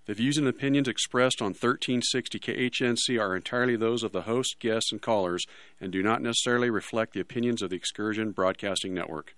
The views and opinions expressed on 1360 KHNC are entirely those of the host, guests, and callers, and do not necessarily reflect the opinions of the Excursion Broadcasting Network.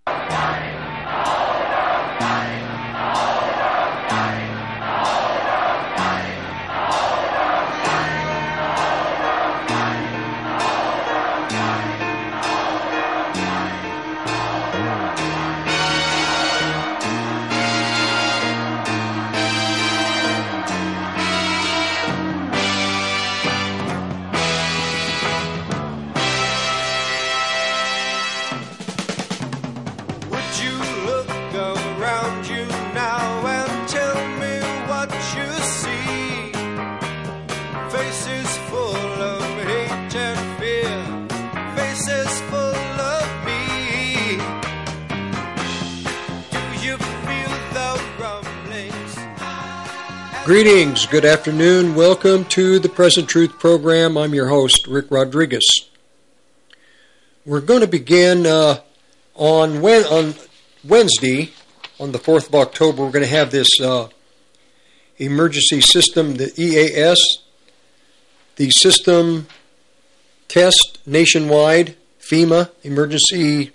Greetings, good afternoon, welcome to the Present Truth program. I'm your host, Rick Rodriguez. We're going to begin on Wednesday, on the 4th of October, we're going to have this emergency system, the EAS, the system test nationwide, FEMA emergency,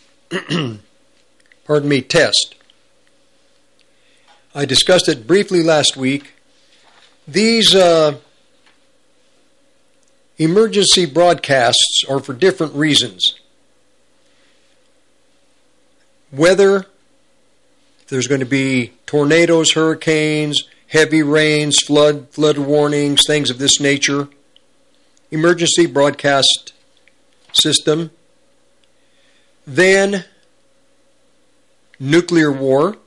test. I discussed it briefly last week. These emergency broadcasts are for different reasons. Weather, there's going to be tornadoes, hurricanes, heavy rains, flood warnings, things of this nature. Emergency broadcast system. Then, nuclear war.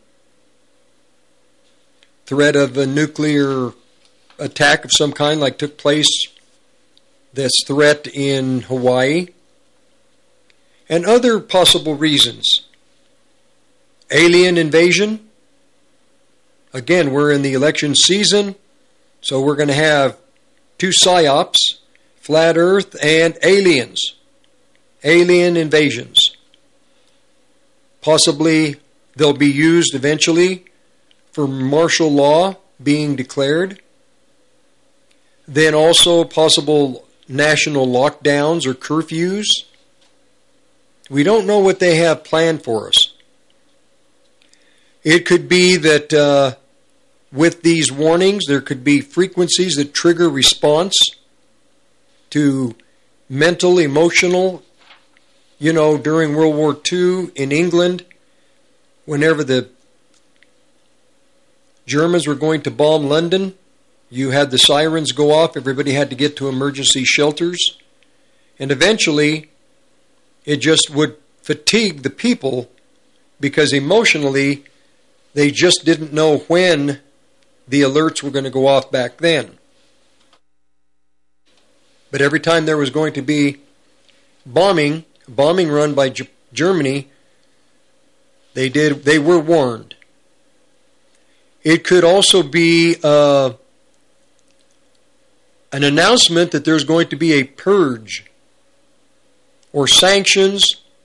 Threat of a nuclear attack of some kind like took place, this threat in Hawaii, and other possible reasons. Alien invasion. Again, we're in the election season, so we're going to have two psyops, flat earth and aliens. Alien invasions. Possibly they'll be used eventually for martial law being declared. Then also possible national lockdowns or curfews. We don't know what they have planned for us. It could be that with these warnings, there could be frequencies that trigger response to mental, emotional. You know, during World War II in England, whenever the Germans were going to bomb London, you had the sirens go off, everybody had to get to emergency shelters, and eventually it just would fatigue the people because emotionally they just didn't know when the alerts were going to go off back then. But every time there was going to be bombing run by Germany, they were warned. It could also be an announcement that there's going to be a purge or sanctions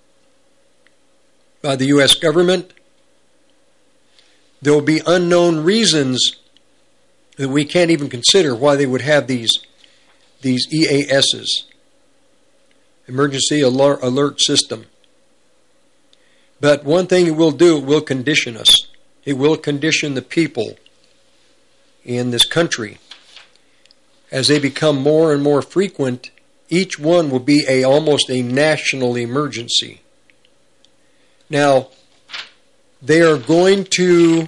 by the U.S. government. There will be unknown reasons that we can't even consider why they would have these EASs, Emergency Alert System. But one thing it will do, it will condition us. It will condition the people in this country. As they become more and more frequent, each one will be almost a national emergency. Now, they are going to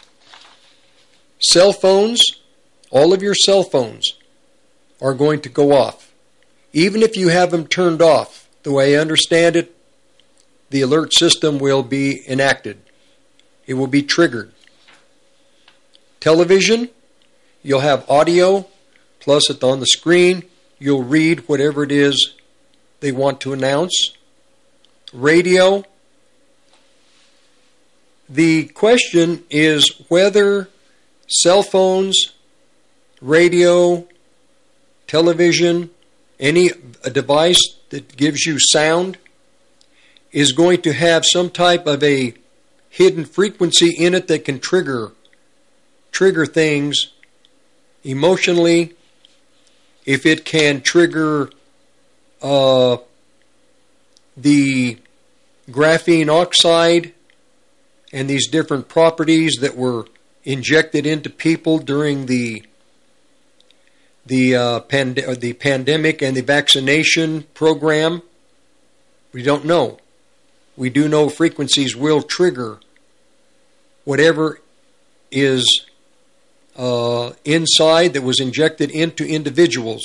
cell phones, all of your cell phones are going to go off. Even if you have them turned off, the way I understand it, the alert system will be enacted. It will be triggered. Television, you'll have audio, plus it on the screen. You'll read whatever it is they want to announce. Radio. The question is whether cell phones, radio, television, a device that gives you sound is going to have some type of a hidden frequency in it that can trigger trigger things emotionally, if it can trigger the graphene oxide and these different properties that were injected into people during the pandemic and the vaccination program, we don't know. We do know frequencies will trigger whatever is inside that was injected into individuals.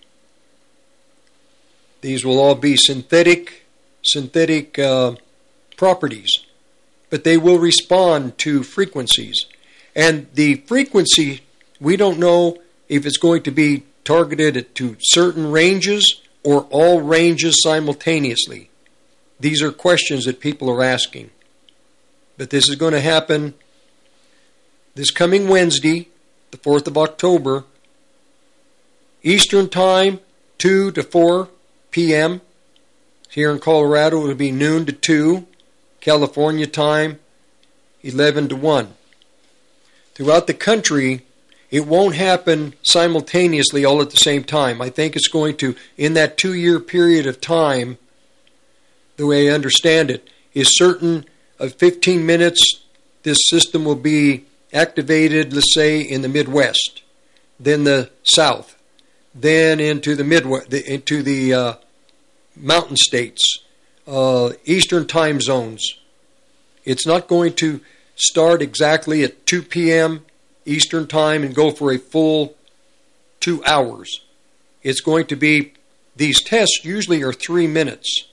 These will all be synthetic properties, but they will respond to frequencies. And the frequency, we don't know if it's going to be targeted to certain ranges or all ranges simultaneously. These are questions that people are asking. But this is going to happen this coming Wednesday, the 4th of October, Eastern Time, 2 to 4 p.m. Here in Colorado, it will be noon to 2. California time, 11 to 1. Throughout the country, it won't happen simultaneously all at the same time. I think it's going to, in that 2-year period of time, the way I understand it, is certain of 15 minutes, this system will be activated, let's say, in the Midwest, then the South, then into the Midwest, into the mountain states, Eastern time zones. It's not going to start exactly at 2 p.m. Eastern time and go for a full 2 hours. It's going to be, these tests usually are 3 minutes,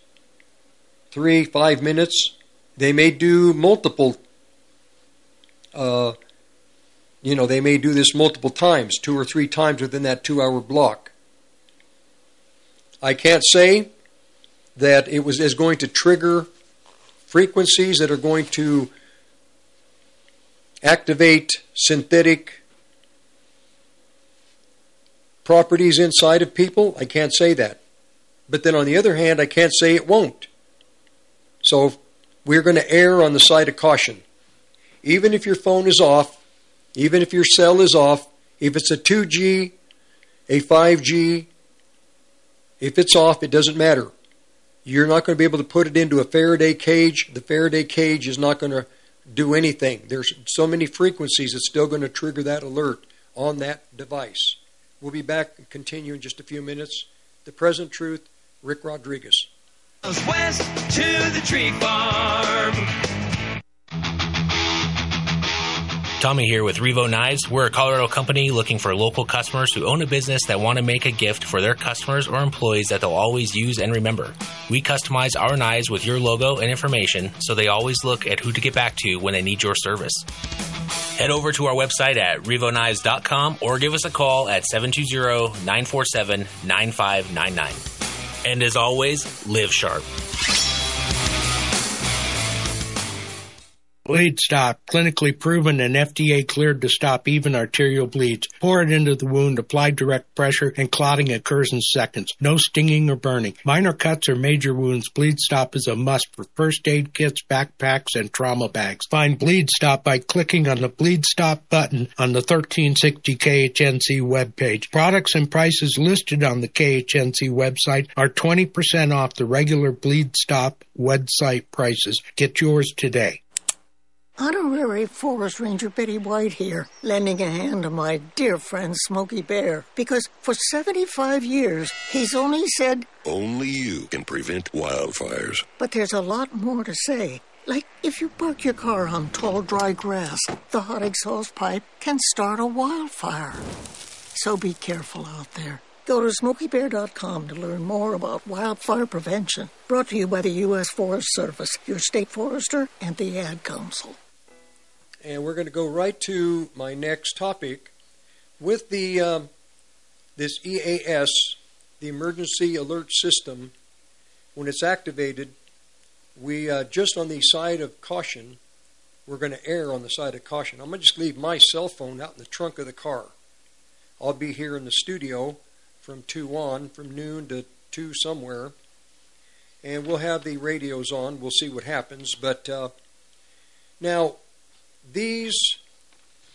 5 minutes. They may do multiple, they may do this multiple times, 2 or 3 times within that 2-hour block. I can't say that it is going to trigger frequencies that are going to activate synthetic properties inside of people. I can't say that. But then on the other hand, I can't say it won't. So we're going to err on the side of caution. Even if your phone is off, even if your cell is off, if it's a 2G, a 5G, if it's off, it doesn't matter. You're not going to be able to put it into a Faraday cage. The Faraday cage is not going to do anything. There's so many frequencies it's still going to trigger that alert on that device. We'll be back and continue in just a few minutes. The Present Truth, Rick Rodriguez. West to the tree farm. Tommy here with Revo Knives. We're a Colorado company looking for local customers who own a business that want to make a gift for their customers or employees that they'll always use and remember. We customize our knives with your logo and information so they always look at who to get back to when they need your service. Head over to our website at revoknives.com or give us a call at 720-947-9599. And as always, live sharp. Bleed Stop, clinically proven and FDA cleared to stop even arterial bleeds. Pour it into the wound, apply direct pressure, and clotting occurs in seconds. No stinging or burning. Minor cuts or major wounds, Bleed Stop is a must for first aid kits, backpacks, and trauma bags. Find Bleed Stop by clicking on the Bleed Stop button on the 1360 KHNC webpage. Products and prices listed on the KHNC website are 20% off the regular Bleed Stop website prices. Get yours today. Honorary Forest Ranger Betty White here, lending a hand to my dear friend Smokey Bear, because for 75 years, he's only said, "Only you can prevent wildfires." But there's a lot more to say. Like, if you park your car on tall, dry grass, the hot exhaust pipe can start a wildfire. So be careful out there. Go to SmokeyBear.com to learn more about wildfire prevention. Brought to you by the U.S. Forest Service, your state forester, and the Ad Council. And we're going to go right to my next topic with the this EAS, the Emergency Alert System. When it's activated, we just on the side of caution, we're going to err on the side of caution. I'm going to just leave my cell phone out in the trunk of the car. I'll be here in the studio from 2 on, from noon to 2 somewhere, and we'll have the radios on. We'll see what happens. But now, these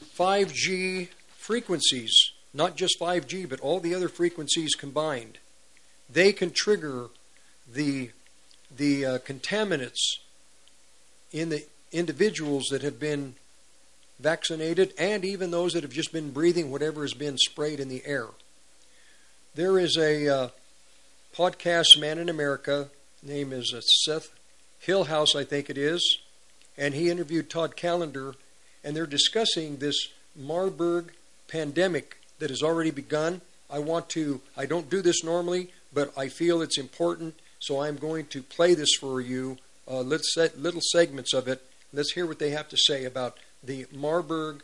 5G frequencies, not just 5G, but all the other frequencies combined, they can trigger the contaminants in the individuals that have been vaccinated and even those that have just been breathing whatever has been sprayed in the air. There is a podcast man in America, name is Seth Hillhouse, I think it is, and he interviewed Todd Callender, and they're discussing this Marburg pandemic that has already begun. I don't do this normally, but I feel it's important, so I'm going to play this for you. Let's set little segments of it. Let's hear what they have to say about the Marburg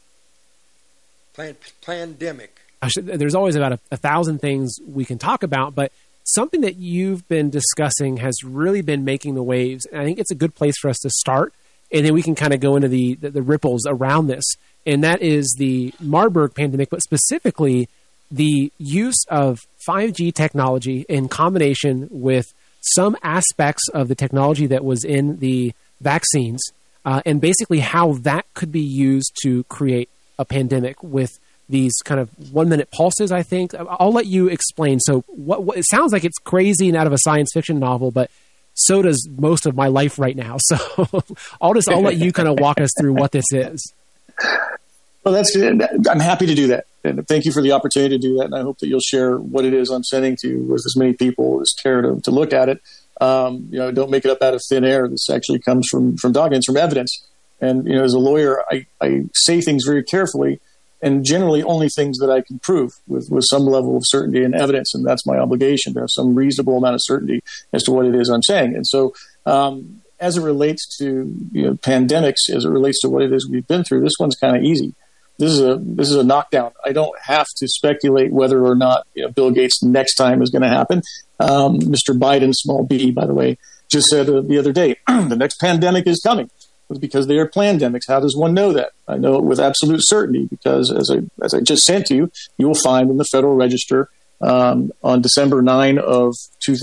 pandemic. There's always about 1,000 things we can talk about, but something that you've been discussing has really been making the waves, and I think it's a good place for us to start, and then we can kind of go into the ripples around this, and that is the Marburg pandemic, but specifically the use of 5G technology in combination with some aspects of the technology that was in the vaccines, and basically how that could be used to create a pandemic with these kind of 1-minute pulses, I think. I'll let you explain. So what it sounds like it's crazy and out of a science fiction novel, but so does most of my life right now. So I'll let you kind of walk us through what this is. Well, that's good. I'm happy to do that. And thank you for the opportunity to do that. And I hope that you'll share what it is I'm sending to you with as many people as care to look at it. Don't make it up out of thin air. This actually comes from documents, from evidence. And, as a lawyer, I say things very carefully, and generally only things that I can prove with some level of certainty and evidence. And that's my obligation, to have some reasonable amount of certainty as to what it is I'm saying. And so as it relates to pandemics, as it relates to what it is we've been through, this one's kind of easy. This is a knockdown. I don't have to speculate whether or not Bill Gates next time is going to happen. Mr. Biden, small b, by the way, just said the other day, the next pandemic is coming. It's because they are plandemics. How does one know that? I know it with absolute certainty because, as I just sent to you, you will find in the Federal Register on December 9 of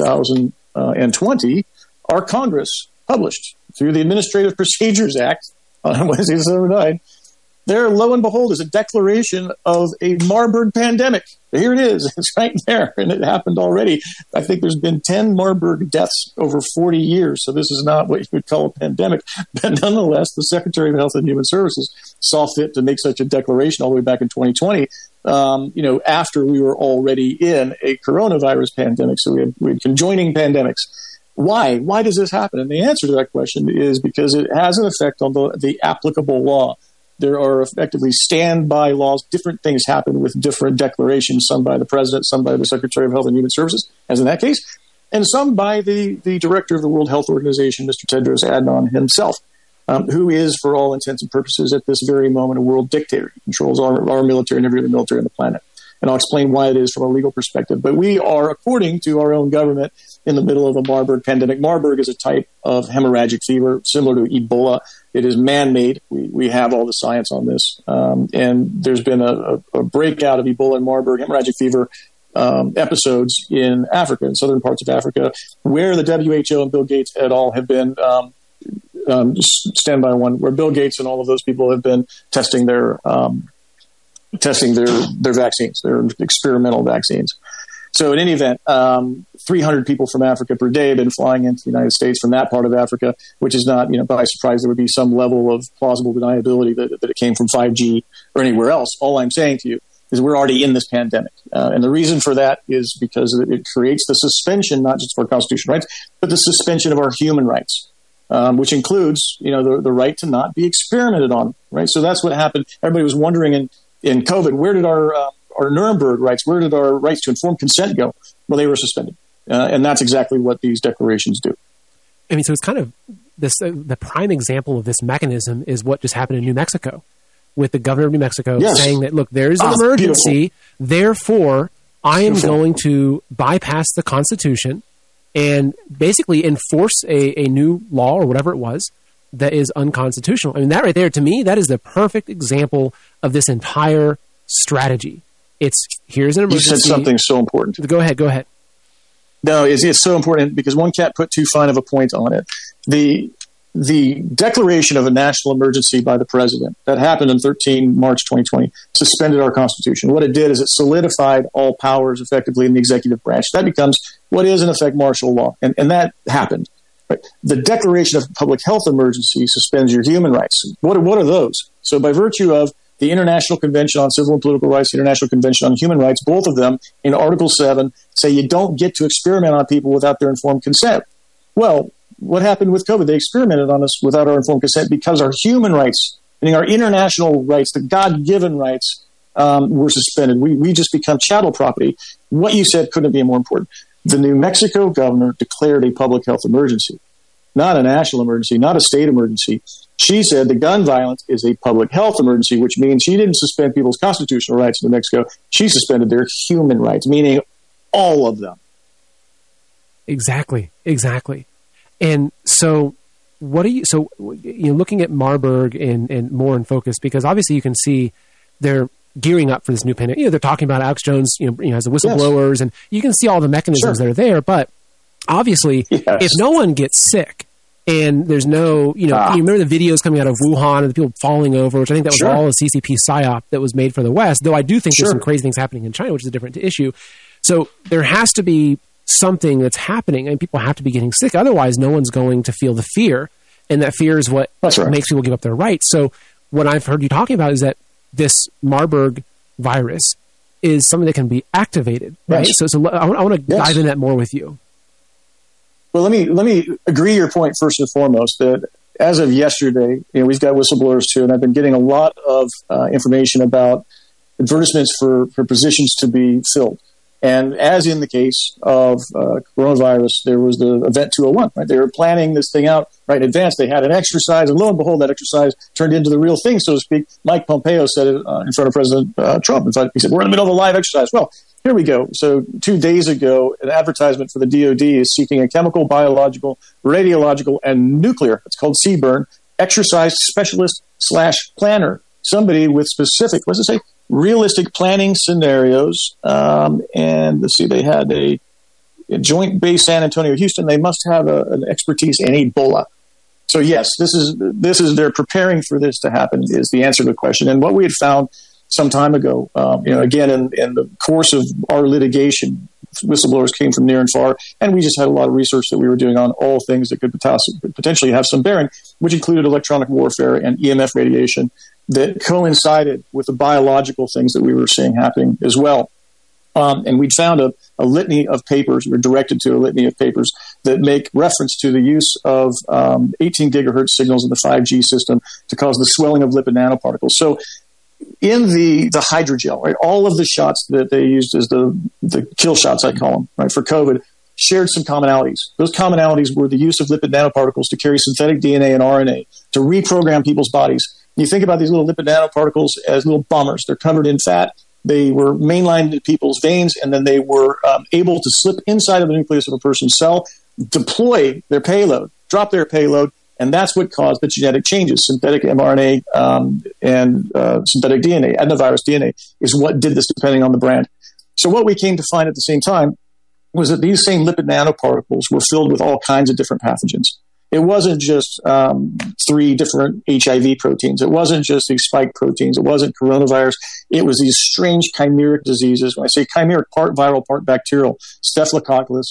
2020, our Congress published through the Administrative Procedures Act on Wednesday, December 9. There, lo and behold, is a declaration of a Marburg pandemic. Here it is. It's right there, and it happened already. I think there's been 10 Marburg deaths over 40 years, so this is not what you would call a pandemic. But nonetheless, the Secretary of Health and Human Services saw fit to make such a declaration all the way back in 2020, after we were already in a coronavirus pandemic. So we had conjoining pandemics. Why? Why does this happen? And the answer to that question is because it has an effect on the applicable law. There are effectively standby laws. Different things happen with different declarations, some by the president, some by the Secretary of Health and Human Services, as in that case, and some by the director of the World Health Organization, Mr. Tedros Adhanom himself, who is, for all intents and purposes, at this very moment, a world dictator. He controls our military and every other military on the planet. And I'll explain why it is from a legal perspective. But we are, according to our own government, in the middle of a Marburg pandemic. Marburg is a type of hemorrhagic fever similar to Ebola. It is man-made. We have all the science on this. And there's been a breakout of Ebola and Marburg hemorrhagic fever episodes in Africa, in southern parts of Africa, where the WHO and Bill Gates et al. Have been, stand by one, where Bill Gates and all of those people have been testing their vaccines, their experimental vaccines. So in any event, 300 people from Africa per day have been flying into the United States from that part of Africa, which is not, by surprise, there would be some level of plausible deniability that it came from 5G or anywhere else. All I'm saying to you is we're already in this pandemic. And the reason for that is because it creates the suspension, not just of our constitutional rights, but the suspension of our human rights, which includes, the right to not be experimented on, right? So that's what happened. Everybody was wondering in COVID, where did our Nuremberg rights, where did our rights to informed consent go? Well, they were suspended. And that's exactly what these declarations do. I mean, so it's kind of this. The prime example of this mechanism is what just happened in New Mexico with the governor of New Mexico saying that, look, there's an emergency. Beautiful. Therefore, I am going to bypass the Constitution and basically enforce a new law or whatever it was that is unconstitutional. I mean, that right there, to me, that is the perfect example of this entire strategy. Here's an emergency. You said something so important. Go ahead. No, it's so important because one can't put too fine of a point on it. the declaration of a national emergency by the president that happened on 13 March 2020 suspended our Constitution. What it did is it solidified all powers effectively in the executive branch. That becomes what is, in effect, martial law. And that happened. Right? The declaration of public health emergency suspends your human rights. What are those? So by virtue of the International Convention on Civil and Political Rights, the International Convention on Human Rights, both of them in Article 7 say you don't get to experiment on people without their informed consent. Well, what happened with COVID? They experimented on us without our informed consent because our human rights, meaning our international rights, the God-given rights, were suspended. We just become chattel property. What you said couldn't be more important. The New Mexico governor declared a public health emergency, not a national emergency, not a state emergency. She said the gun violence is a public health emergency, which means she didn't suspend people's constitutional rights in New Mexico. She suspended their human rights, meaning all of them. Exactly. And so looking at Marburg and more in focus, because obviously you can see they're gearing up for this new pandemic. They're talking about Alex Jones, as the whistleblowers, yes. And you can see all the mechanisms that are there. But obviously, if no one gets sick and there's no, you remember the videos coming out of Wuhan and the people falling over, which I think that was all a CCP psyop that was made for the West, though I do think there's some crazy things happening in China, which is a different issue. So there has to be something that's happening, and people have to be getting sick. Otherwise, no one's going to feel the fear, and that fear is what makes people give up their rights. So what I've heard you talking about is that this Marburg virus is something that can be activated, right? Yes. So I want to dive in that more with you. Well, let me agree your point first and foremost that as of yesterday, we've got whistleblowers too, and I've been getting a lot of information about advertisements for positions to be filled. And as in the case of coronavirus, there was the Event 201, right? They were planning this thing out right in advance. They had an exercise, and lo and behold, that exercise turned into the real thing, so to speak. Mike Pompeo said it in front of President Trump. In fact, he said, we're in the middle of a live exercise. Well, here we go. So 2 days ago, an advertisement for the DOD is seeking a chemical, biological, radiological, and nuclear, it's called CBRN, exercise specialist / planner. Somebody with specific, what does it say? Realistic planning scenarios, and let's see, they had a Joint Base San Antonio, Houston. They must have an expertise in Ebola. So yes, this is they're preparing for this to happen is the answer to the question. And what we had found some time ago, again in the course of our litigation, whistleblowers came from near and far, and we just had a lot of research that we were doing on all things that could potentially have some bearing, which included electronic warfare and EMF radiation that coincided with the biological things that we were seeing happening as well. And we'd found a litany of papers, we're directed to a litany of papers that make reference to the use of 18 gigahertz signals in the 5G system to cause the swelling of lipid nanoparticles. So in the hydrogel, right, all of the shots that they used as the kill shots, I call them, right, for COVID, shared some commonalities. Those commonalities were the use of lipid nanoparticles to carry synthetic DNA and RNA to reprogram people's bodies. You think about these little lipid nanoparticles as little bombers. They're covered in fat. They were mainlined in people's veins, and then they were able to slip inside of the nucleus of a person's cell, deploy their payload, drop their payload, and that's what caused the genetic changes. Synthetic mRNA and synthetic DNA, adenovirus DNA, is what did this depending on the brand. So what we came to find at the same time was that these same lipid nanoparticles were filled with all kinds of different pathogens. It wasn't just 3 different HIV proteins. It wasn't just these spike proteins. It wasn't coronavirus. It was these strange chimeric diseases. When I say chimeric, part viral, part bacterial, Staphylococcus,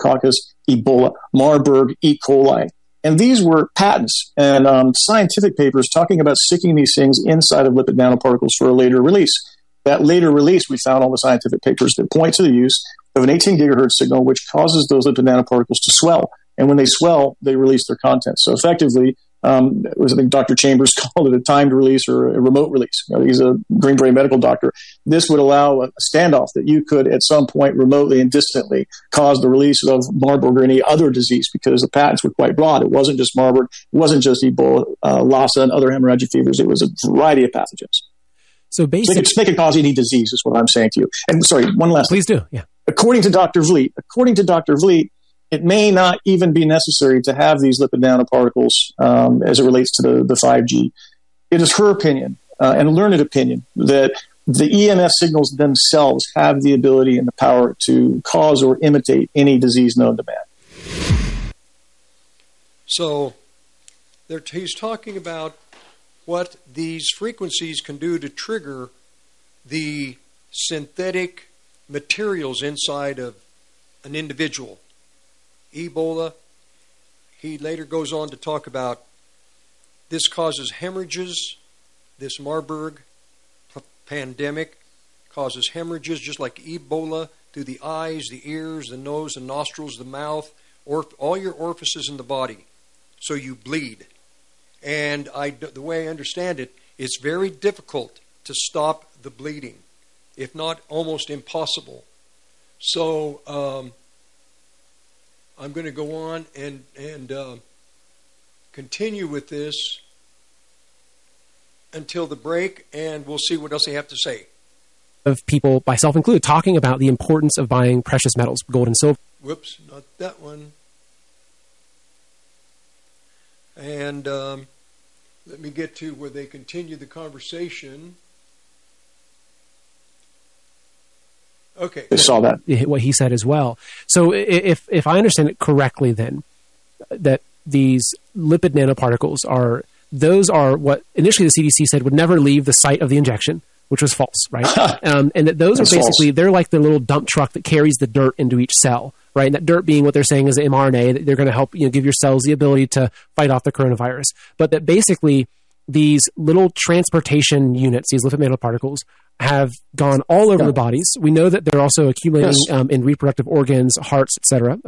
Ebola, Marburg, E. coli. And these were patents and scientific papers talking about sticking these things inside of lipid nanoparticles for a later release. That later release, we found all the scientific papers that point to the use of an 18 gigahertz signal, which causes those lipid nanoparticles to swell. And when they swell, they release their content. So effectively, I think Dr. Chambers called it a timed release or a remote release. He's a Green Beret medical doctor. This would allow a standoff that you could at some point remotely and distantly cause the release of Marburg or any other disease because the patents were quite broad. It wasn't just Marburg. It wasn't just Ebola, Lassa, and other hemorrhagic fevers. It was a variety of pathogens. So basically, they could cause any disease is what I'm saying to you. And sorry, one last thing. Please do, yeah. According to Dr. Vliet, it may not even be necessary to have these lipid nanoparticles as it relates to the 5G. It is her opinion and a learned opinion that the EMF signals themselves have the ability and the power to cause or imitate any disease known to man. So He's talking about what these frequencies can do to trigger the synthetic materials inside of an individual. Ebola. He later goes on to talk about this causes hemorrhages. This Marburg pandemic causes hemorrhages just like Ebola through the eyes, the ears, the nose, the nostrils, the mouth, or all your orifices in the body. So you bleed. And the way I understand it, it's very difficult to stop the bleeding, if not almost impossible. So I'm going to go on and continue with this until the break, and we'll see what else they have to say. Of people, myself included, talking about the importance of buying precious metals, gold and silver. Whoops, not that one. And let me get to where they continue the conversation. Okay. I saw that. What he said as well. So if I understand it correctly then, that these lipid nanoparticles are what initially the CDC said would never leave the site of the injection, which was false, right? And that those are basically, they're like the little dump truck that carries the dirt into each cell, right? And that dirt being what they're saying is the mRNA, that they're going to help give your cells the ability to fight off the coronavirus. But that basically these little transportation units, these lipid nanoparticles, have gone all over the bodies. We know that they're also accumulating in reproductive organs, hearts, etc.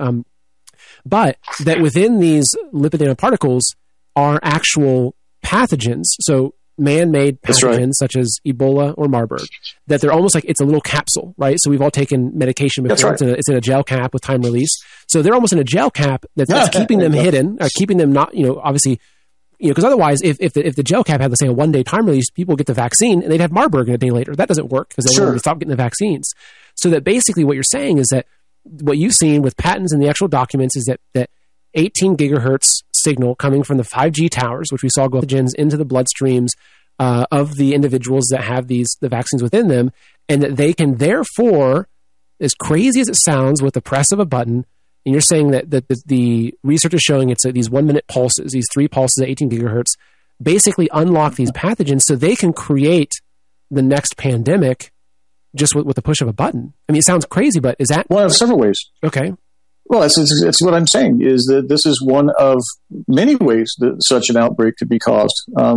But that within these lipid nanoparticles are actual pathogens. So man-made pathogens such as Ebola or Marburg, that they're almost like it's a little capsule, right? So we've all taken medication before. It's in a gel cap with time release. So they're almost in a gel cap that's keeping them hidden, or keeping them not, obviously, because otherwise, if the gel cap had, let's say, a 1-day time release, people get the vaccine and they'd have Marburg a day later. That doesn't work because they want to stop getting the vaccines. So that basically what you're saying is that what you've seen with patents and the actual documents is that 18 gigahertz signal coming from the 5G towers, which we saw go pathogens into the bloodstreams of the individuals that have the vaccines within them, and that they can therefore, as crazy as it sounds, with the press of a button, and you're saying that the research is showing it's these 1-minute pulses, these 3 pulses at 18 gigahertz, basically unlock these pathogens so they can create the next pandemic just with the push of a button. I mean, it sounds crazy, but is that... Well, several ways. Okay. Well, it's what I'm saying, is that this is one of many ways that such an outbreak could be caused.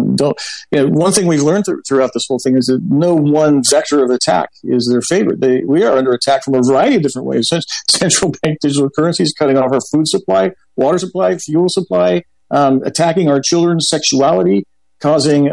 One thing we've learned throughout this whole thing is that no one vector of attack is their favorite. We are under attack from a variety of different ways. Central bank digital currencies cutting off our food supply, water supply, fuel supply, attacking our children's sexuality, causing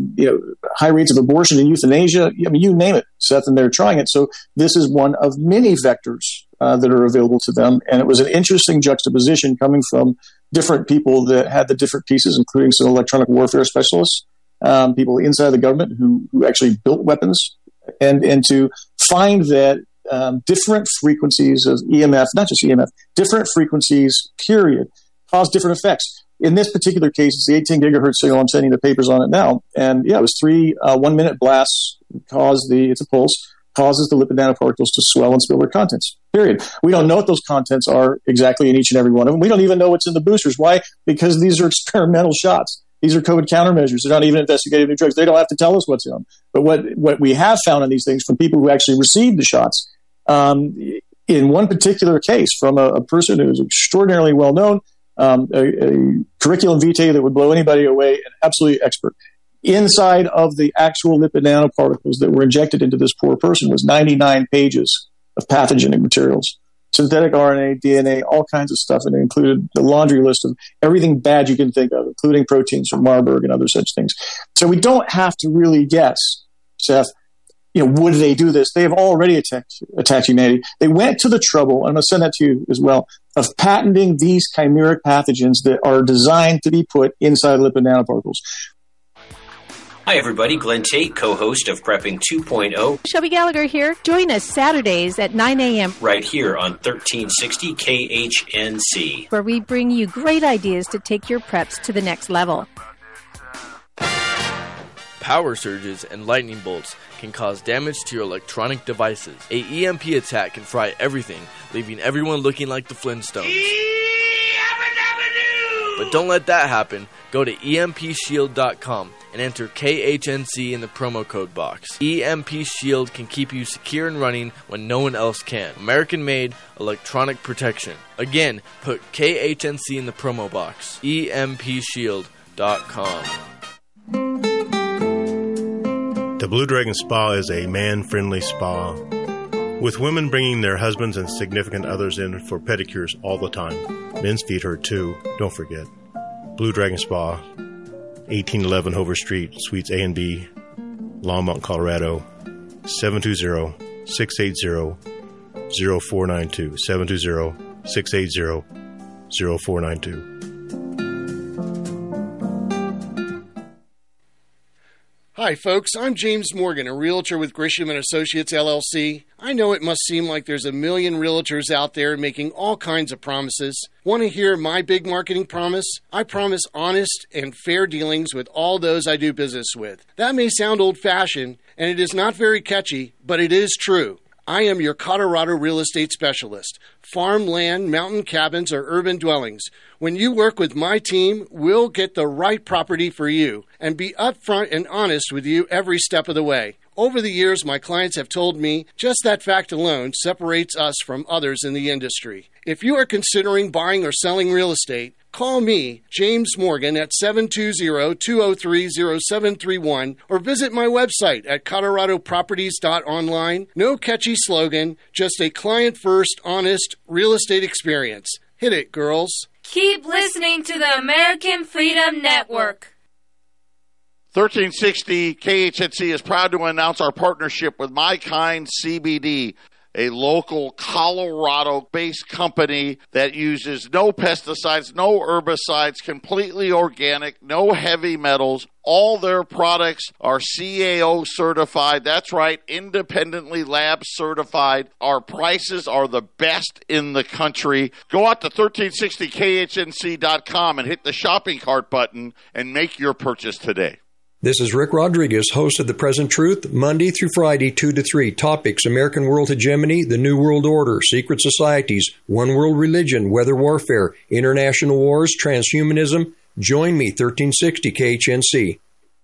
high rates of abortion and euthanasia. I mean, you name it, Seth, and they're trying it. So this is one of many vectors that are available to them. And it was an interesting juxtaposition coming from different people that had the different pieces, including some electronic warfare specialists, people inside the government who actually built weapons, and to find that different frequencies of EMF, not just EMF, different frequencies, period, cause different effects. In this particular case, it's the 18 gigahertz signal. I'm sending the papers on it now. And it was 3 1-minute blasts it's a pulse, causes the lipid nanoparticles to swell and spill their contents, period. We don't know what those contents are exactly in each and every one of them. We don't even know what's in the boosters. Why? Because these are experimental shots. These are COVID countermeasures. They're not even investigating new drugs. They don't have to tell us what's in them. But what we have found in these things from people who actually received the shots, in one particular case from a person who is extraordinarily well-known, a curriculum vitae that would blow anybody away, an absolutely expert. Inside of the actual lipid nanoparticles that were injected into this poor person was 99 pages of pathogenic materials, synthetic RNA, DNA, all kinds of stuff, and it included the laundry list of everything bad you can think of, including proteins from Marburg and other such things. So we don't have to really guess, Seth, would they do this? They have already attacked humanity. They went to the trouble, and I'm going to send that to you as well, of patenting these chimeric pathogens that are designed to be put inside lipid nanoparticles. Hi, everybody. Glenn Tate, co-host of Prepping 2.0. Shelby Gallagher here. Join us Saturdays at 9 a.m. right here on 1360 KHNC, where we bring you great ideas to take your preps to the next level. Power surges and lightning bolts can cause damage to your electronic devices. A EMP attack can fry everything, leaving everyone looking like the Flintstones. But don't let that happen. Go Go to EMPShield.com and enter KHNC in the promo code box. EMP Shield can keep you secure and running when no one else can. American-made electronic protection. Again, put KHNC in the promo box. EMPShield.com. The Blue Dragon Spa is a man-friendly spa, with women bringing their husbands and significant others in for pedicures all the time. Men's feet hurt too, don't forget. Blue Dragon Spa, 1811 Hover Street, Suites A and B, Longmont, Colorado, 720-680-0492, 720-680-0492. Hi, folks. I'm James Morgan, a realtor with Grisham & Associates, LLC. I know it must seem like there's a million realtors out there making all kinds of promises. Want to hear my big marketing promise? I promise honest and fair dealings with all those I do business with. That may sound old-fashioned, and it is not very catchy, but it is true. I am your Colorado real estate specialist. Farmland, mountain cabins, or urban dwellings. When you work with my team, we'll get the right property for you and be upfront and honest with you every step of the way. Over the years, my clients have told me just that fact alone separates us from others in the industry. If you are considering buying or selling real estate, call me, James Morgan, at 720-203-0731 or visit my website at coloradoproperties.online. No catchy slogan, just a client-first, honest real estate experience. Hit it, girls. Keep listening to the American Freedom Network. 1360 KHNC is proud to announce our partnership with My Kind CBD, a local Colorado-based company that uses no pesticides, no herbicides, completely organic, no heavy metals. All their products are CAO certified. That's right, independently lab certified. Our prices are the best in the country. Go out to 1360khnc.com and hit the shopping cart button and make your purchase today. This is Rick Rodriguez, host of The Present Truth, Monday through Friday, 2 to 3. Topics: American World Hegemony, The New World Order, Secret Societies, One World Religion, Weather Warfare, International Wars, Transhumanism. Join me, 1360 KHNC.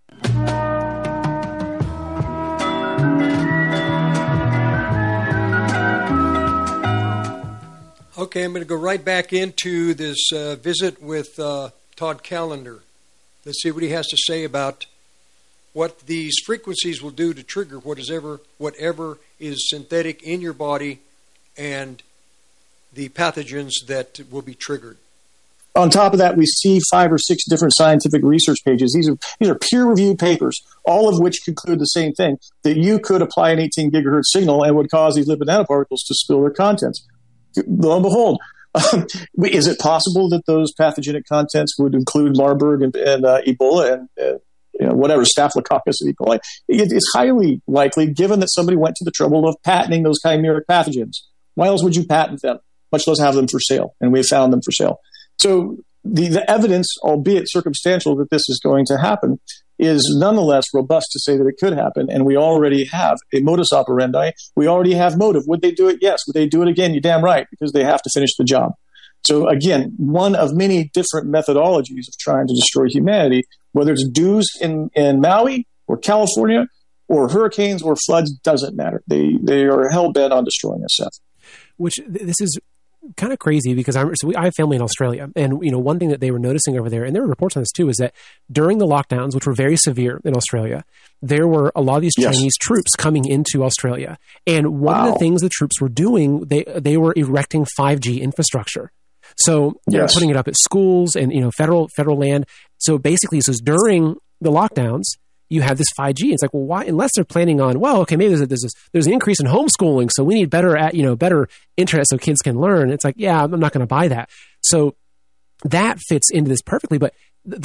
Okay, I'm going to go right back into this visit with Todd Callender. Let's see what he has to say about what these frequencies will do to trigger whatever is synthetic in your body and the pathogens that will be triggered. On top of that, we see 5 or 6 different scientific research pages. These are peer-reviewed papers, all of which conclude the same thing, that you could apply an 18 gigahertz signal and would cause these lipid nanoparticles to spill their contents. Lo and behold, is it possible that those pathogenic contents would include Marburg and Ebola and whatever, Staphylococcus E. coli? It's highly likely, given that somebody went to the trouble of patenting those chimeric pathogens. Why else would you patent them, much less have them for sale? And we have found them for sale. So the evidence, albeit circumstantial, that this is going to happen is nonetheless robust to say that it could happen. And we already have a modus operandi. We already have motive. Would they do it? Yes. Would they do it again? You're damn right, because they have to finish the job. So again, one of many different methodologies of trying to destroy humanity, whether it's dews in Maui or California or hurricanes or floods, doesn't matter. They are hell-bent on destroying us, Seth. Which this is kind of crazy because I have family in Australia, and one thing that they were noticing over there, and there were reports on this too, is that during the lockdowns, which were very severe in Australia, there were a lot of these Chinese troops coming into Australia, and one of the things the troops were doing, they were erecting 5G infrastructure. So they're putting it up at schools and federal land. So basically, it says during the lockdowns, you have this 5G. It's like, well, why? Unless they're planning on, well, okay, maybe there's an increase in homeschooling, so we need better internet so kids can learn. It's like, yeah, I'm not going to buy that. So that fits into this perfectly. But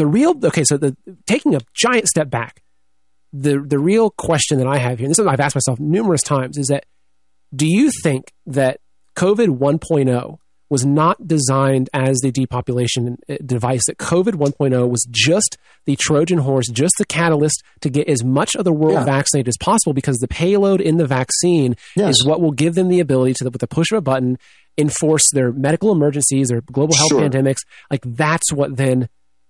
taking a giant step back, the real question that I have here, and this is something I've asked myself numerous times, is that do you think that COVID 1.0 was not designed as the depopulation device, that COVID 1.0 was just the Trojan horse, just the catalyst to get as much of the world vaccinated as possible, because the payload in the vaccine is what will give them the ability to, with the push of a button, enforce their medical emergencies, their global health pandemics. Like, that's what then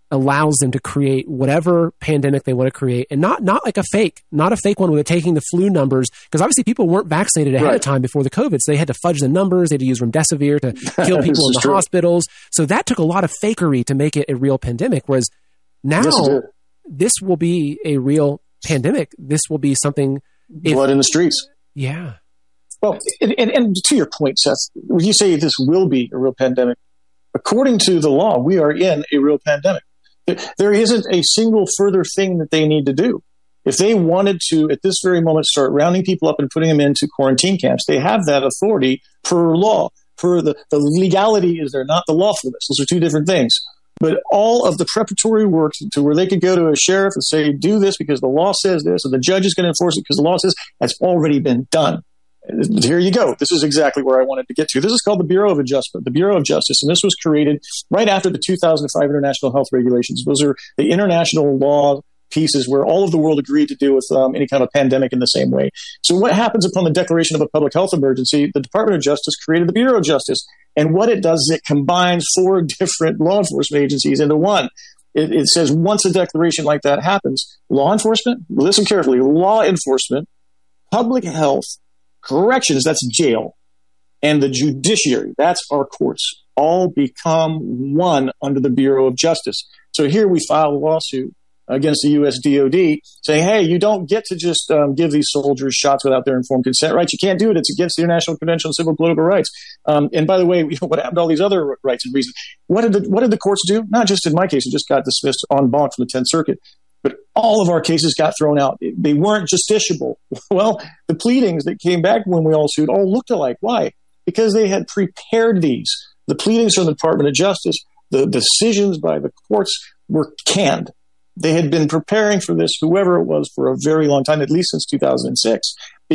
allows them to create whatever pandemic they want to create, and not like not a fake one where they're taking the flu numbers, because obviously people weren't vaccinated ahead of time before the COVID, so they had to fudge the numbers, they had to use remdesivir to kill people in the hospitals. So that took a lot of fakery to make it a real pandemic, whereas now this will be a real pandemic. This will be something... Blood in the streets. Yeah. Well, and to your point, Seth, when you say this will be a real pandemic, according to the law, we are in a real pandemic. There isn't a single further thing that they need to do. If they wanted to, at this very moment, start rounding people up and putting them into quarantine camps, they have that authority per law. Per the legality is there, not the lawfulness. Those are two different things. But all of the preparatory work to where they could go to a sheriff and say, do this because the law says this, or the judge is going to enforce it because the law says, that's already been done. Here you go. This is exactly where I wanted to get to. This is called the Bureau of Adjustment, the Bureau of Justice, and this was created right after the 2005 International Health Regulations. Those are the international law pieces where all of the world agreed to deal with any kind of pandemic in the same way. So what happens upon the declaration of a public health emergency? The Department of Justice created the Bureau of Justice, and what it does is it combines 4 different law enforcement agencies into one. It says once a declaration like that happens, law enforcement, listen carefully, law enforcement, public health, corrections, that's jail, and the judiciary, that's our courts, all become one under the Bureau of Justice. So here we file a lawsuit against the U.S. DOD saying, hey, you don't get to just give these soldiers shots without their informed consent, right? You can't do it. It's against the International Convention on Civil and Political Rights. And by the way, what happened to all these other rights and reasons? What did the courts do? Not just in my case, it just got dismissed en banc from the 10th Circuit. But all of our cases got thrown out. They weren't justiciable. Well, the pleadings that came back when we all sued all looked alike. Why? Because they had prepared these. The pleadings from the Department of Justice, the decisions by the courts were canned. They had been preparing for this, whoever it was, for a very long time, at least since 2006,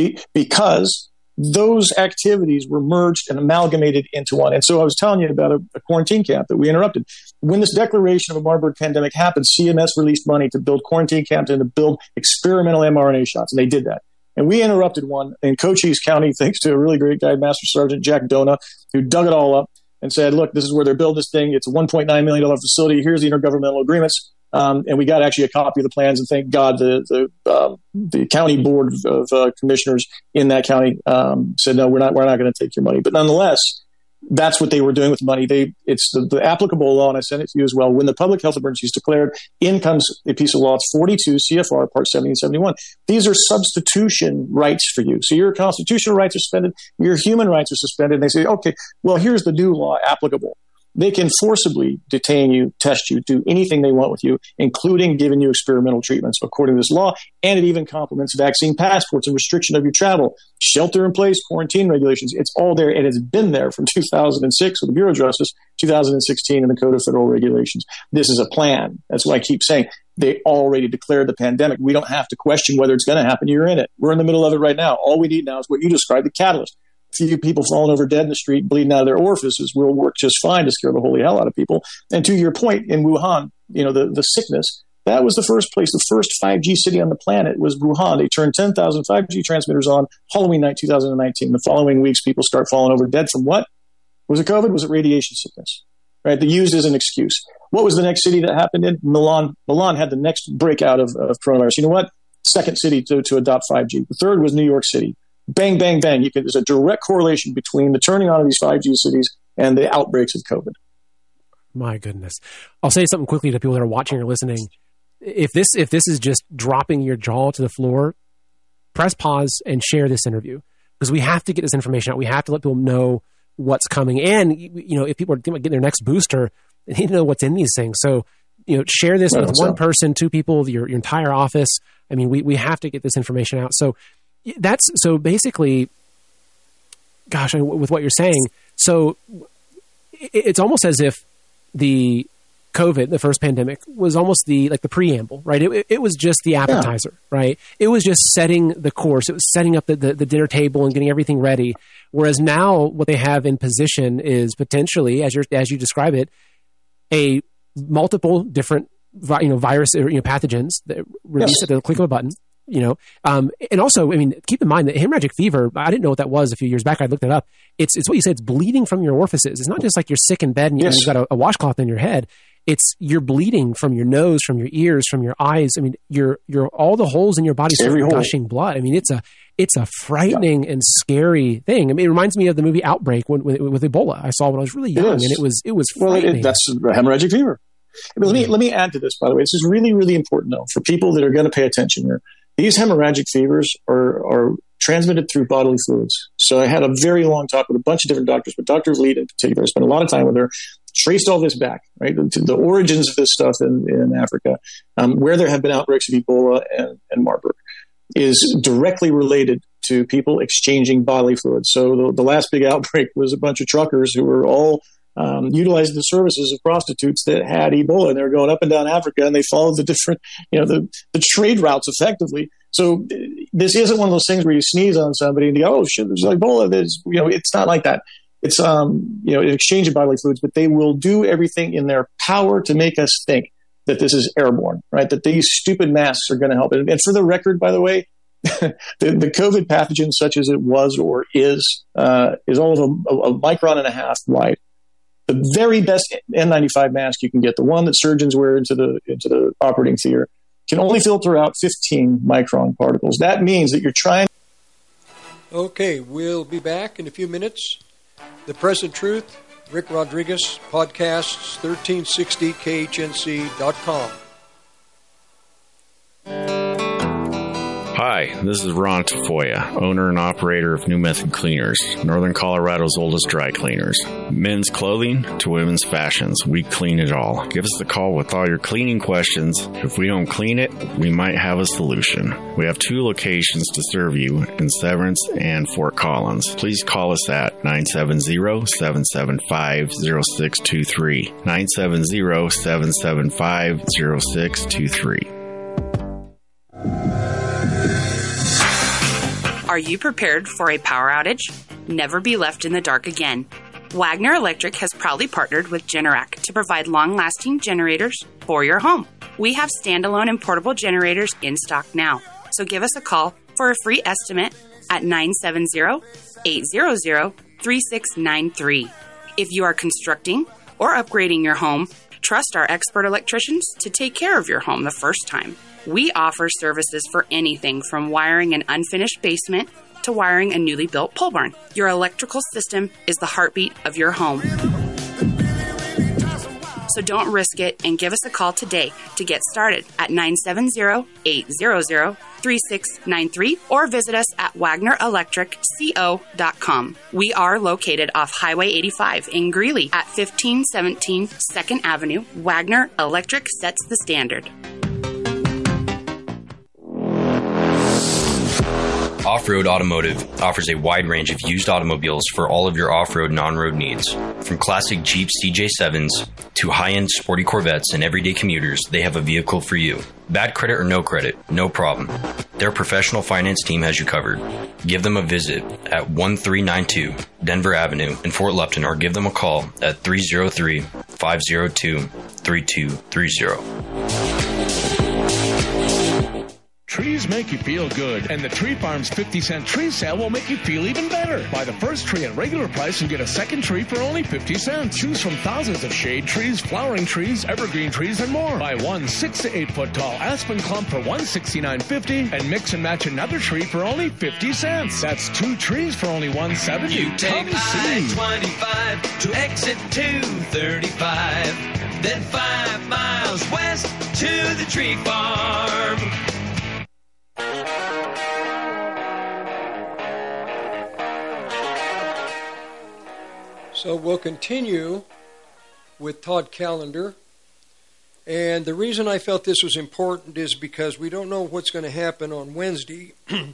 because those activities were merged and amalgamated into one. And so I was telling you about a quarantine camp that we interrupted. When this declaration of a Marburg pandemic happened, CMS released money to build quarantine camps and to build experimental mRNA shots, and they did that. And we interrupted one in Cochise County, thanks to a really great guy, Master Sergeant Jack Dona, who dug it all up and said, look, this is where they're building this thing. It's a $1.9 million facility. Here's the intergovernmental agreements. And we got actually a copy of the plans, and thank God the county board of commissioners in that county said, no, we're not going to take your money. But nonetheless, that's what they were doing with money. It's the applicable law, and I sent it to you as well. When the public health emergency is declared, in comes a piece of law. It's 42 CFR Part 70 and 71. These are substitution rights for you. So your constitutional rights are suspended, your human rights are suspended, and they say, okay, well, here's the new law applicable. They can forcibly detain you, test you, do anything they want with you, including giving you experimental treatments according to this law. And it even complements vaccine passports and restriction of your travel, shelter-in-place, quarantine regulations. It's all there, and it's been there from 2006 with the Bureau of Justice, 2016 in the Code of Federal Regulations. This is a plan. That's why I keep saying they already declared the pandemic. We don't have to question whether it's going to happen. You're in it. We're in the middle of it right now. All we need now is what you described, the catalyst. Few people falling over dead in the street, bleeding out of their orifices will work just fine to scare the holy hell out of people. And to your point, in Wuhan, the sickness, that was the first place, the first 5G city on the planet was Wuhan. They turned 10,000 5G transmitters on Halloween night 2019. The following weeks, people start falling over dead from what? Was it COVID? Was it radiation sickness? Right? They used as an excuse. What was the next city that happened in? Milan. Milan had the next breakout of coronavirus. You know what? Second city to adopt 5G. The third was New York City. Bang, bang, bang. There's a direct correlation between the turning on of these 5G cities and the outbreaks of COVID. My goodness. I'll say something quickly to people that are watching or listening. If this is just dropping your jaw to the floor, press pause and share this interview, because we have to get this information out. We have to let people know what's coming. And, if people are getting their next booster, they need to know what's in these things. So, share this with one person, 2 people, your entire office. I mean, we have to get this information out. So basically, gosh, with what you're saying, so it's almost as if the COVID, the first pandemic, was almost the preamble, right? It was just the appetizer, right? It was just setting the course. It was setting up the dinner table and getting everything ready. Whereas now what they have in position is potentially, as you describe it, a multiple different virus or pathogens that release at the click of a button. And also, keep in mind that hemorrhagic fever, I didn't know what that was a few years back. I looked it up. It's what you said. It's bleeding from your orifices. It's not just like you're sick in bed and you've got a washcloth in your head. you're bleeding from your nose, from your ears, from your eyes. I mean, you're all the holes in your body start gushing blood. I mean, it's a frightening and scary thing. I mean, it reminds me of the movie Outbreak with Ebola I saw when I was really young, and it was frightening. That's hemorrhagic fever. But let me add to this, by the way. This is really, really important, though, for people that are going to pay attention here. These hemorrhagic fevers are transmitted through bodily fluids. So I had a very long talk with a bunch of different doctors, but Dr. Vliet in particular, I spent a lot of time with her, traced all this back, right, to the origins of this stuff in Africa, where there have been outbreaks of Ebola and Marburg, is directly related to people exchanging bodily fluids. So the last big outbreak was a bunch of truckers who were all utilizing the services of prostitutes that had Ebola, and they were going up and down Africa, and they followed the different, the trade routes effectively. So this isn't one of those things where you sneeze on somebody and you go, oh shit, there's Ebola. It's not like that. It's an exchange of bodily fluids, but they will do everything in their power to make us think that this is airborne, right? That these stupid masks are going to help. And for the record, by the way, the COVID pathogen, such as it was or is all of a micron and a half wide. The very best N95 mask you can get, the one that surgeons wear into the operating theater, can only filter out 15 micron particles. That means that you're trying. Okay, we'll be back in a few minutes. The Present Truth, Rick Rodriguez, podcasts, 1360khnc.com. Hi, this is Ron Tafoya, owner and operator of New Method Cleaners, Northern Colorado's oldest dry cleaners. Men's clothing to women's fashions, we clean it all. Give us a call with all your cleaning questions. If we don't clean it, we might have a solution. We have 2 locations to serve you in Severance and Fort Collins. Please call us at 970-775-0623. 970-775-0623. Are you prepared for a power outage? Never be left in the dark again. Wagner Electric has proudly partnered with Generac to provide long-lasting generators for your home. We have standalone and portable generators in stock now, so give us a call for a free estimate at 970-800-3693. If you are constructing or upgrading your home, trust our expert electricians to take care of your home the first time. We offer services for anything from wiring an unfinished basement to wiring a newly built pole barn. Your electrical system is the heartbeat of your home. So don't risk it and give us a call today to get started at 970-800-3693 or visit us at WagnerElectricCO.com. We are located off Highway 85 in Greeley at 1517 2nd Avenue. Wagner Electric sets the standard. Off-Road Automotive offers a wide range of used automobiles for all of your off-road and on-road needs. From classic Jeep CJ7s to high-end sporty Corvettes and everyday commuters, they have a vehicle for you. Bad credit or no credit, no problem. Their professional finance team has you covered. Give them a visit at 1392 Denver Avenue in Fort Lupton or give them a call at 303-502-3230. Trees make you feel good, and the Tree Farm's 50-cent tree sale will make you feel even better. Buy the first tree at regular price and get a second tree for only 50 cents. Choose from thousands of shade trees, flowering trees, evergreen trees, and more. Buy one 6 to 8 foot tall aspen clump for $169.50 and mix and match another tree for only 50 cents. That's 2 trees for only $170. You take I-25 to exit 235, then 5 miles west to the Tree Farm. So we'll continue with Todd Callender. And the reason I felt this was important is because we don't know what's going to happen on Wednesday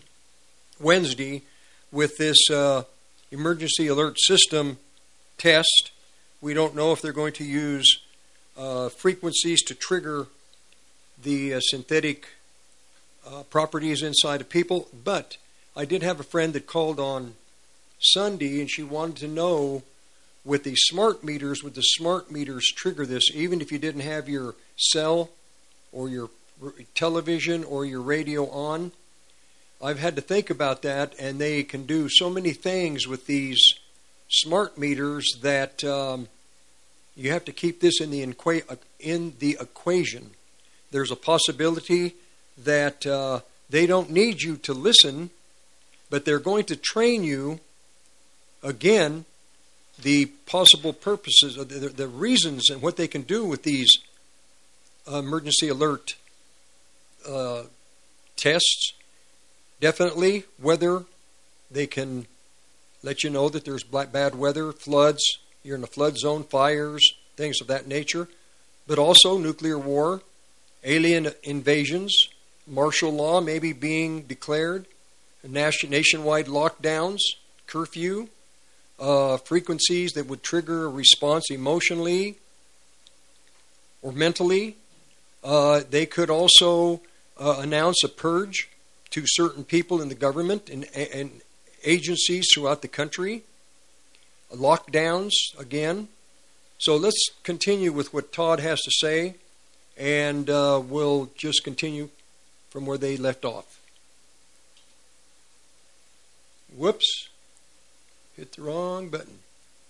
with this emergency alert system test. We don't know if they're going to use frequencies to trigger the synthetic properties inside of people. But I did have a friend that called on Sunday, and she wanted to know, with the smart meters, would the smart meters trigger this even if you didn't have your cell or your television or your radio on? I've had to think about that, and they can do so many things with these smart meters that you have to keep this in the in the equation. There's a possibility that they don't need you to listen, but they're going to train you, again, the possible purposes, the reasons and what they can do with these emergency alert tests. Definitely weather. They can let you know that there's bad weather, floods, you're in a flood zone, fires, things of that nature. But also nuclear war, alien invasions, martial law maybe being declared, nationwide lockdowns, curfew, frequencies that would trigger a response emotionally or mentally. They could also announce a purge to certain people in the government and agencies throughout the country. Lockdowns, again. So let's continue with what Todd has to say, and we'll just continue from where they left off. Whoops. Hit the wrong button.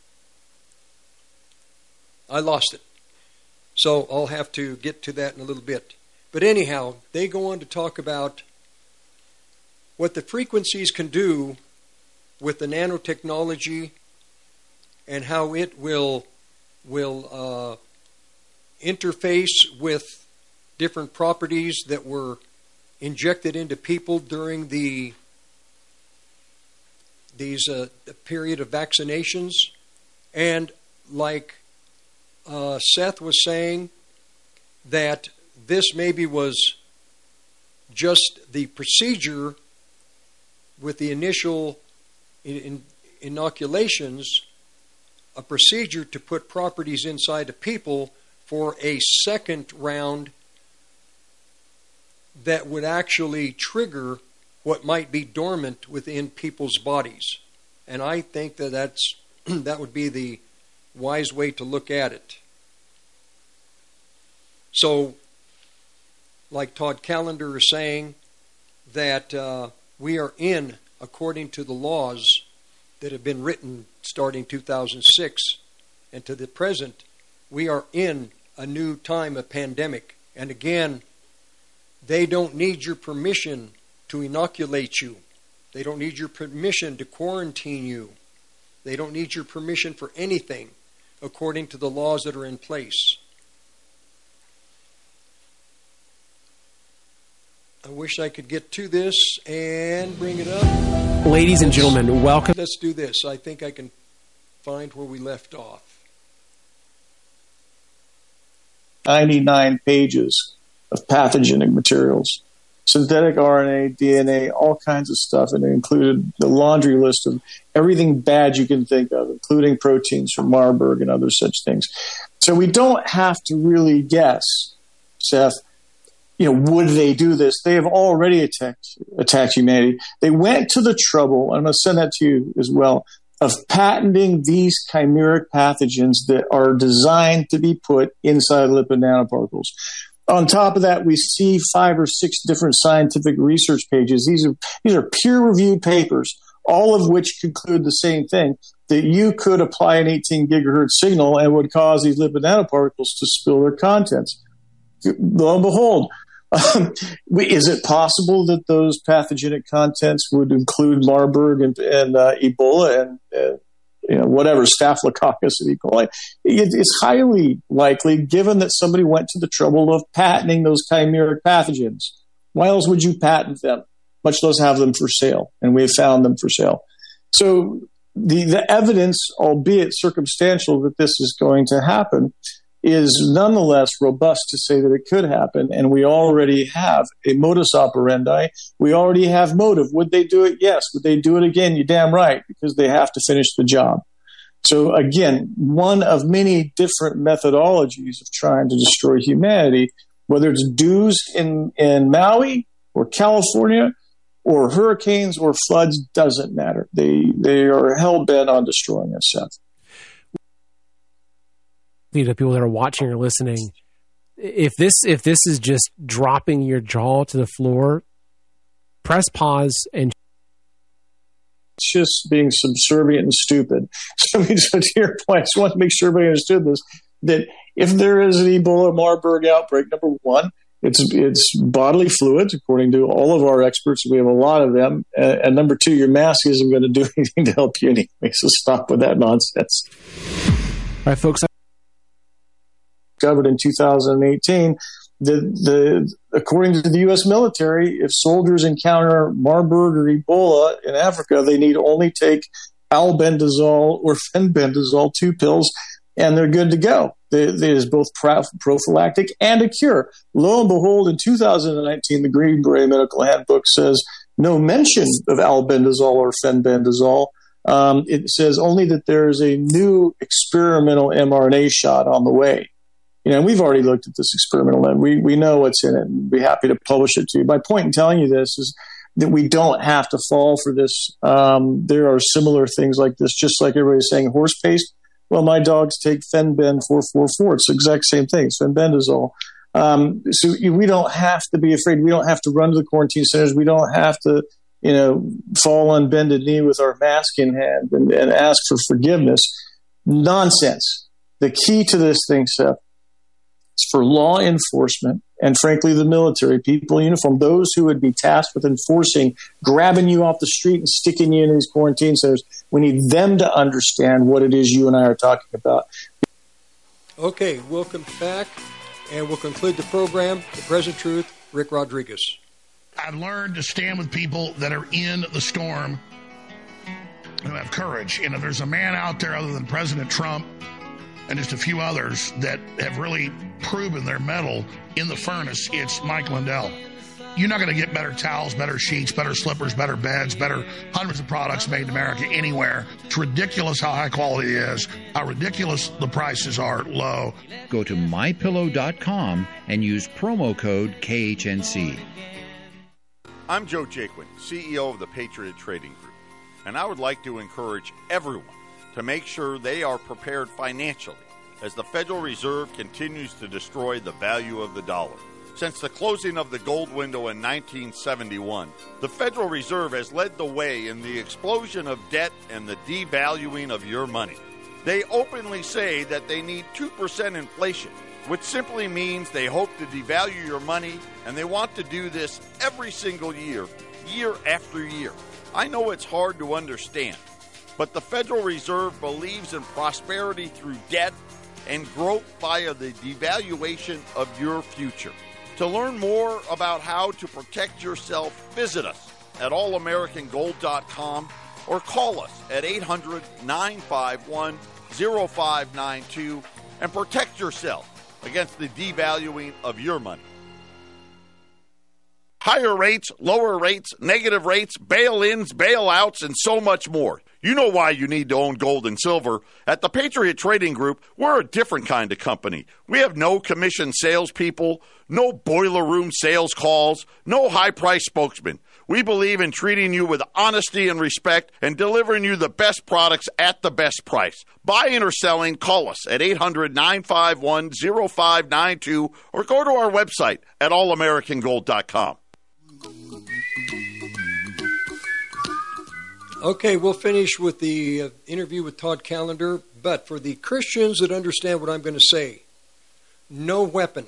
I lost it. So I'll have to get to that in a little bit. But anyhow, they go on to talk about what the frequencies can do with the nanotechnology and how it will interface with different properties that were injected into people during these period of vaccinations. And like Seth was saying, that this maybe was just the procedure with the initial inoculations, a procedure to put properties inside of people for a second round that would actually trigger what might be dormant within people's bodies. And I think that that would be the wise way to look at it. So, like Todd Callender is saying, that we are in, according to the laws that have been written starting 2006 and to the present, we are in a new time of pandemic. And again, they don't need your permission to inoculate you. They don't need your permission to quarantine you. They don't need your permission for anything according to the laws that are in place. I wish I could get to this and bring it up. Ladies and gentlemen, welcome. Let's do this. I think I can find where we left off. 99 pages of pathogenic materials. Synthetic RNA, DNA, all kinds of stuff. And it included the laundry list of everything bad you can think of, including proteins from Marburg and other such things. So we don't have to really guess, Seth, would they do this? They have already attacked humanity. They went to the trouble, I'm going to send that to you as well, of patenting these chimeric pathogens that are designed to be put inside lipid nanoparticles. On top of that, we see 5 or 6 different scientific research pages. These are peer-reviewed papers, all of which conclude the same thing, that you could apply an 18 gigahertz signal and would cause these lipid nanoparticles to spill their contents. Lo and behold, is it possible that those pathogenic contents would include Marburg and Ebola and whatever, Staphylococcus and E. coli? It's highly likely, given that somebody went to the trouble of patenting those chimeric pathogens. Why else would you patent them, much less have them for sale? And we have found them for sale. So the evidence, albeit circumstantial, that this is going to happen is nonetheless robust to say that it could happen, and we already have a modus operandi. We already have motive. Would they do it? Yes. Would they do it again? You're damn right, because they have to finish the job. So again, one of many different methodologies of trying to destroy humanity, whether it's dews in Maui or California or hurricanes or floods, doesn't matter. They are hell-bent on destroying us, Seth. The people that are watching or listening, if this is just dropping your jaw to the floor, press pause and it's just being subservient and stupid. So to your point, I just want to make sure everybody understood this, that if there is an Ebola Marburg outbreak, number one, it's bodily fluids, according to all of our experts. We have a lot of them. And number two, your mask isn't going to do anything to help you anyway. So stop with that nonsense. All right, folks. Discovered in 2018, according to the U.S. military, if soldiers encounter Marburg or Ebola in Africa, they need only take albendazole or fenbendazole, 2 pills, and they're good to go. It is both prophylactic and a cure. Lo and behold, in 2019, the Green Beret Medical Handbook says no mention of albendazole or fenbendazole. It says only that there is a new experimental mRNA shot on the way. We've already looked at this experimental, and we know what's in it, and we'd be happy to publish it to you. My point in telling you this is that we don't have to fall for this. There are similar things like this, just like everybody's saying horse paste. Well, my dogs take Fenben 444. It's the exact same thing. It's fenbendazole. So we don't have to be afraid. We don't have to run to the quarantine centers. We don't have to, fall on bended knee with our mask in hand and ask for forgiveness. Nonsense. The key to this thing, Seth, is for law enforcement and, frankly, the military, people in uniform, those who would be tasked with enforcing, grabbing you off the street and sticking you in these quarantine centers. We need them to understand what it is you and I are talking about. Okay, welcome back, and we'll conclude the program. The Present Truth, Rick Rodriguez. I've learned to stand with people that are in the storm who have courage. If there's a man out there other than President Trump and just a few others that have really proven their mettle in the furnace, it's Mike Lindell. You're not going to get better towels, better sheets, better slippers, better beds, better hundreds of products made in America anywhere. It's ridiculous how high quality it is, how ridiculous the prices are low. Go to MyPillow.com and use promo code KHNC. I'm Joe Jaquin, CEO of the Patriot Trading Group, and I would like to encourage everyone to make sure they are prepared financially as the Federal Reserve continues to destroy the value of the dollar. Since the closing of the gold window in 1971, the Federal Reserve has led the way in the explosion of debt and the devaluing of your money. They openly say that they need 2% inflation, which simply means they hope to devalue your money, and they want to do this every single year, year after year. I know it's hard to understand, but the Federal Reserve believes in prosperity through debt and growth via the devaluation of your future. To learn more about how to protect yourself, visit us at allamericangold.com or call us at 800-951-0592 and protect yourself against the devaluing of your money. Higher rates, lower rates, negative rates, bail-ins, bailouts, and so much more. You know why you need to own gold and silver. At the Patriot Trading Group, we're a different kind of company. We have no commission salespeople, no boiler room sales calls, no high-price spokesmen. We believe in treating you with honesty and respect and delivering you the best products at the best price. Buying or selling, call us at 800-951-0592 or go to our website at allamericangold.com. Okay, we'll finish with the interview with Todd Callender, but for the Christians that understand what I'm going to say, no weapon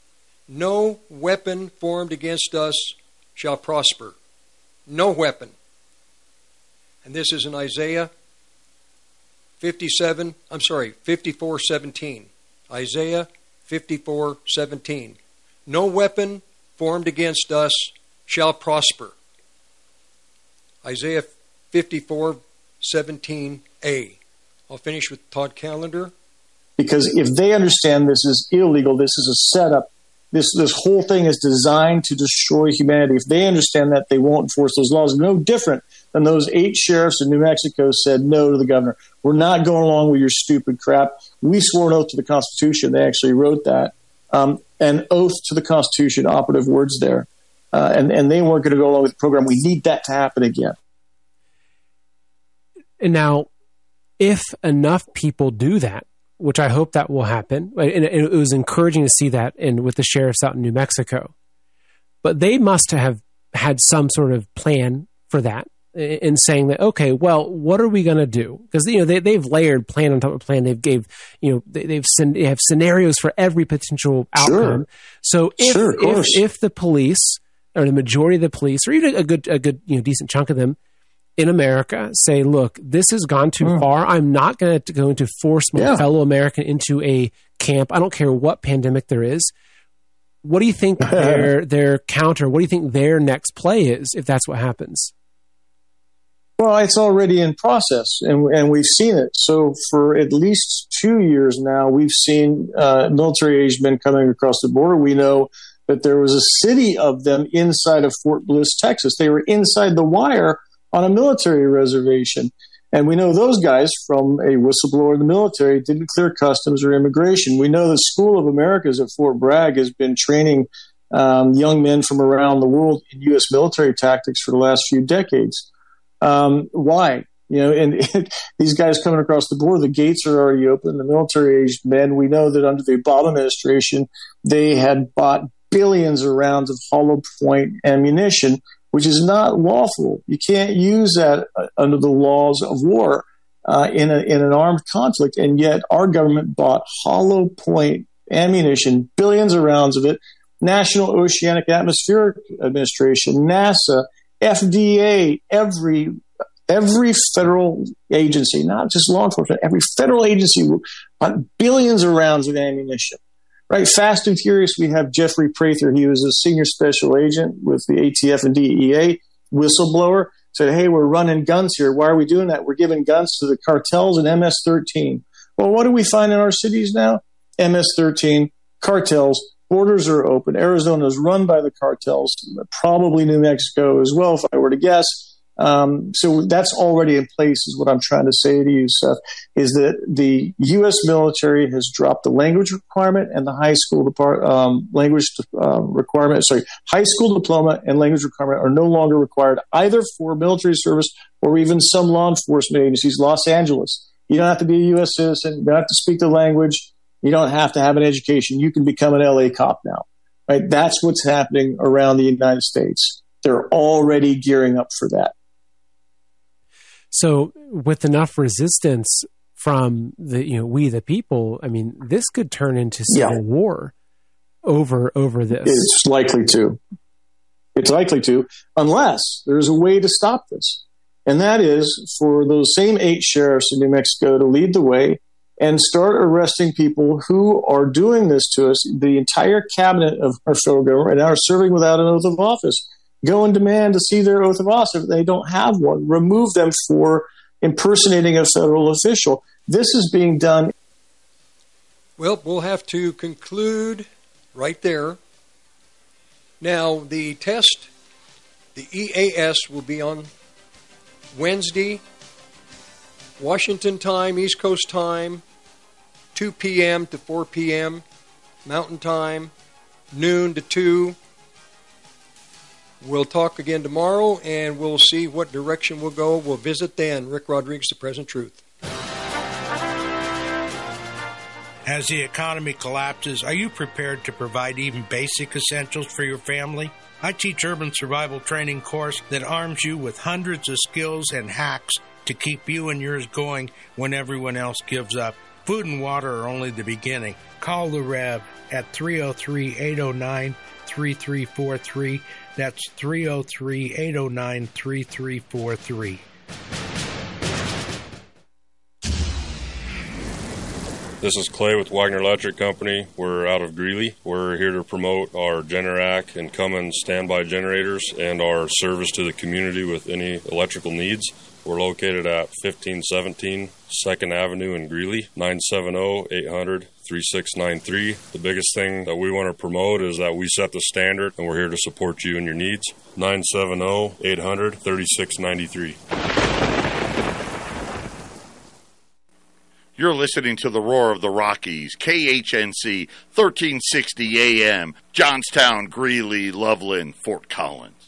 formed against us shall prosper. No weapon. And this is in Isaiah 54:17. Isaiah 54:17. No weapon formed against us shall prosper. Isaiah 54:17a. I'll finish with Todd Callender. Because if they understand this is illegal, this is a setup, this whole thing is designed to destroy humanity. If they understand that, they won't enforce those laws. No different than those 8 sheriffs in New Mexico said no to the governor. We're not going along with your stupid crap. We swore an oath to the Constitution. They actually wrote that. An oath to the Constitution, operative words there. And they weren't going to go along with the program. We need that to happen again. And now, if enough people do that, which I hope that will happen, and it was encouraging to see that with the sheriffs out in New Mexico, but they must have had some sort of plan for that. in saying that, okay, well, what are we going to do? Because they've layered plan on top of plan. They have scenarios for every potential outcome. Sure. So if the police, or the majority of the police, or even a good decent chunk of them in America say, look, this has gone too far. I'm not going to force my fellow American into a camp. I don't care what pandemic there is. What do you think their counter, what do you think their next play is if that's what happens? Well, it's already in process, and we've seen it. So for at least 2 years now, we've seen military-aged men coming across the border. We know that there was a city of them inside of Fort Bliss, Texas. They were inside the wire on a military reservation. And we know those guys from a whistleblower in the military didn't clear customs or immigration. We know the School of Americas at Fort Bragg has been training young men from around the world in U.S. military tactics for the last few decades. Why? And these guys coming across the border, the gates are already open. The military-aged men, we know that under the Obama administration, they had bought billions of rounds of hollow point ammunition, which is not lawful. You can't use that under the laws of war in an armed conflict. And yet our government bought hollow point ammunition, billions of rounds of it. National Oceanic Atmospheric Administration, NASA, FDA, every federal agency, not just law enforcement, every federal agency bought billions of rounds of ammunition. Right, Fast and Furious, we have Jeffrey Prather. He was a senior special agent with the ATF and DEA, whistleblower, said, hey, we're running guns here. Why are we doing that? We're giving guns to the cartels and MS-13. Well, what do we find in our cities now? MS-13, cartels, borders are open. Arizona is run by the cartels, probably New Mexico as well, if I were to guess. So that's already in place, is what I'm trying to say to you, Seth, is that the U.S. military has dropped the language requirement and the high school high school diploma and language requirement are no longer required either for military service or even some law enforcement agencies. Los Angeles, you don't have to be a U.S. citizen. You don't have to speak the language. You don't have to have an education. You can become an L.A. cop now, right? That's what's happening around the United States. They're already gearing up for that. So with enough resistance from we the people, I mean, this could turn into civil war over this. It's likely to. It's likely to, unless there's a way to stop this. And that is for those same 8 sheriffs in New Mexico to lead the way and start arresting people who are doing this to us. The entire cabinet of our federal government right now are serving without an oath of office. Go and demand to see their oath of office if they don't have one. Remove them for impersonating a federal official. This is being done. Well, we'll have to conclude right there. Now, the test, the EAS, will be on Wednesday, Washington time, East Coast time, 2 p.m. to 4 p.m., Mountain time, noon to 2. We'll talk again tomorrow, and we'll see what direction we'll go. We'll visit then. Rick Rodriguez, The Present Truth. As the economy collapses, are you prepared to provide even basic essentials for your family? I teach urban survival training course that arms you with hundreds of skills and hacks to keep you and yours going when everyone else gives up. Food and water are only the beginning. Call the Rev at 303-809-3343. That's 303-809-3343. This is Clay with Wagner Electric Company. We're out of Greeley. We're here to promote our Generac and Cummins standby generators and our service to the community with any electrical needs. We're located at 1517 2nd Avenue in Greeley, 970-800-3693. The biggest thing that we want to promote is that we set the standard, and we're here to support you and your needs. 970-800-3693. You're listening to the Roar of the Rockies, KHNC, 1360 AM, Johnstown, Greeley, Loveland, Fort Collins.